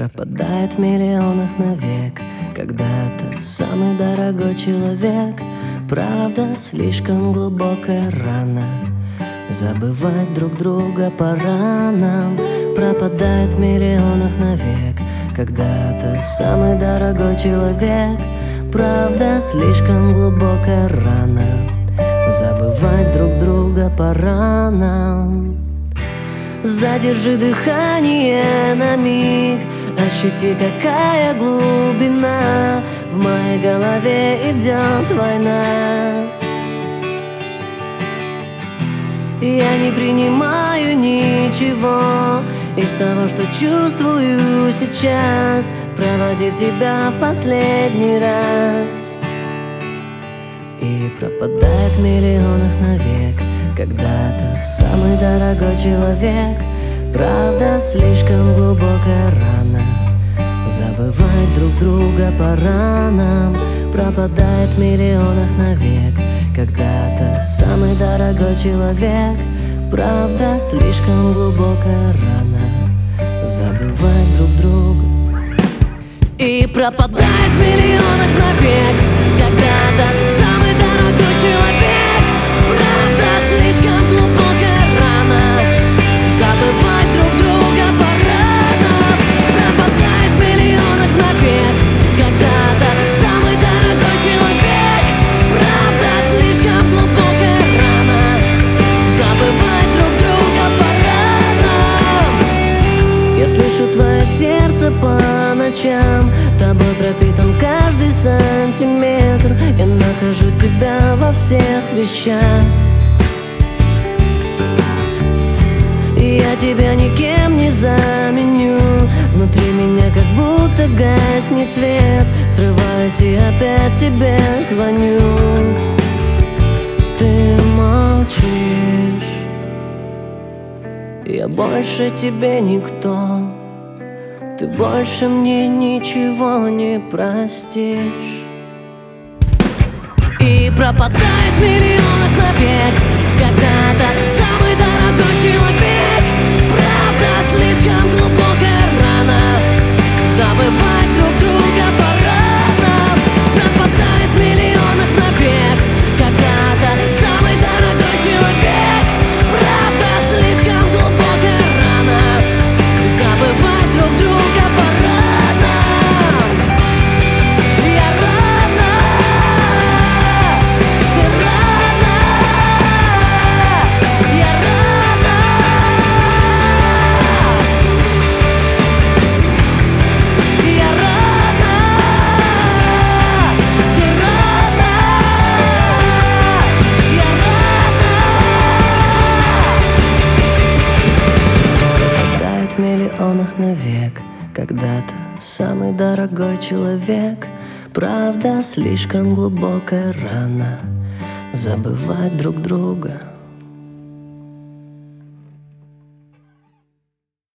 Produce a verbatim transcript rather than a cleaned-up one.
пропадает в миллионах навек. Когда-то самый дорогой человек. Правда, слишком глубокая рана. Забывать друг друга пора нам. Пропадает в миллионах навек. Когда-то самый дорогой человек. Правда, слишком глубокая рана. Забывать друг друга пора нам. Задержи дыхание на миг. Ощути, какая глубина. В моей голове идет война. Я не принимаю ничего из того, что чувствую сейчас, проводив тебя в последний раз. И пропадает в миллионах навек. Когда-то самый дорогой человек. Правда, слишком глубокая рана. Забывать друг друга пора нам. Пропадает в миллионах навек. Когда-то самый дорогой человек. Правда, слишком глубокая рана. Забывать друг друга. И пропадает в миллионах навек. Когда-то самый дорогой человек. Правда, слишком глубокая рана. Забывать друг друга пора нам. Пропадает в миллионах навек. Когда-то самый дорогой человек. Правда, слишком глубокая рана. Забывать друг друга пора нам. Я слышу твое сердце по ночам. Тобой пропитан каждый сантиметр. Я нахожу тебя во всех вещах. Я тебя никем не заменю. Внутри меня как будто гаснет свет. Срываюсь и опять тебе звоню. Ты молчишь. Я больше тебе никто. Ты больше мне ничего не простишь. И пропадает в миллионах навек. Когда-то самый дорогой человек. Правда, слишком глубокая рана. Забывать друг друга пора нам. Пропадает в миллионах навек. Когда-то самый дорогой человек. Правда, слишком глубокая рана. Забывать друг друга пора нам. Я рана. Ты рана. Я рана. Я рана. Ты рана. Я рана. Пропадает в миллионах навек. Когда-то самый дорогой человек. Правда, слишком глубокая рана. Забывать друг друга